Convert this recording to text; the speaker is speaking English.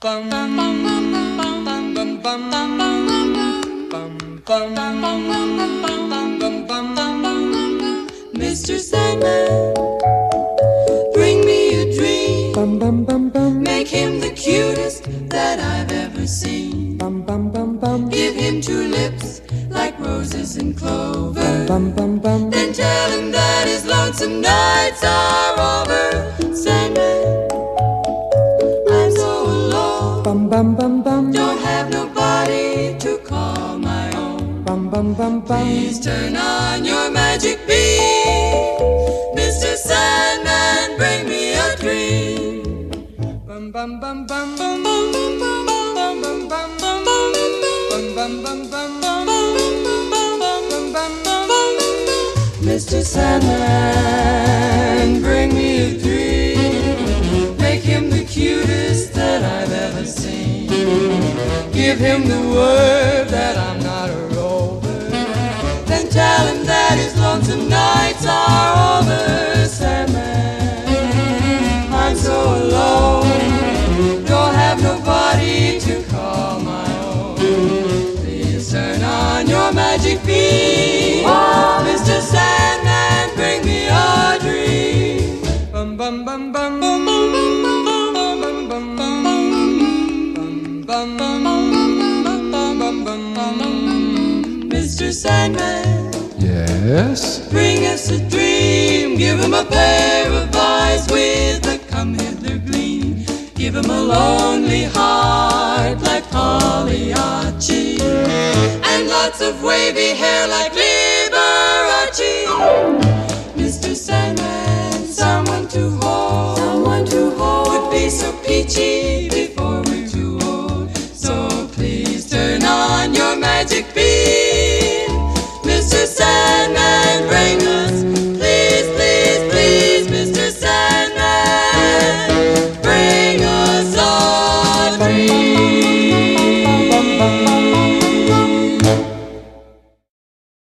Mr. Sandman, bring me a dream. Make him the cutest that I've ever seen. Give him two lips like roses and clover. Then tell him that his lonesome nights are over. Sandman, I'm so alone. Don't have nobody to call my own. Please turn on your magic beam. Mr. Sandman, bring me a dream. Mr. Sandman, bring me a dream. Make him the cutest that I've ever seen. Give him the word that I'm not a rover. Then tell him that his lonesome nights are over. Sandman, I'm so alone. Don't have nobody to call my own. Please turn on your magic beam. Mr. Sandman, bring me a dream. Mr. Sandman, yes? bring us a dream. Give him a pair of eyes with a come-hither gleam. Give him a lonely heart like Pagliacci, and lots of wavy hair like Liberace. Mr. Sandman, someone to hold, would be so peachy before we're too old. So please turn on your magic beam.